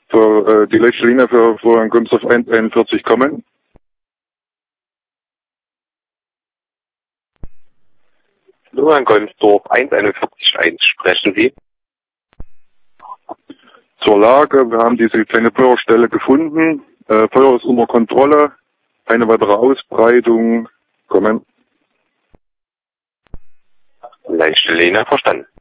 für die letzte Linie für Gunsdorf 41 kommen. Luan Gunsdorf 141 sprechen Sie. Zur Lage, wir haben diese kleine Feuerstelle gefunden. Feuer ist unter Kontrolle. Eine weitere Ausbreitung kommen. Leichte Linie verstanden.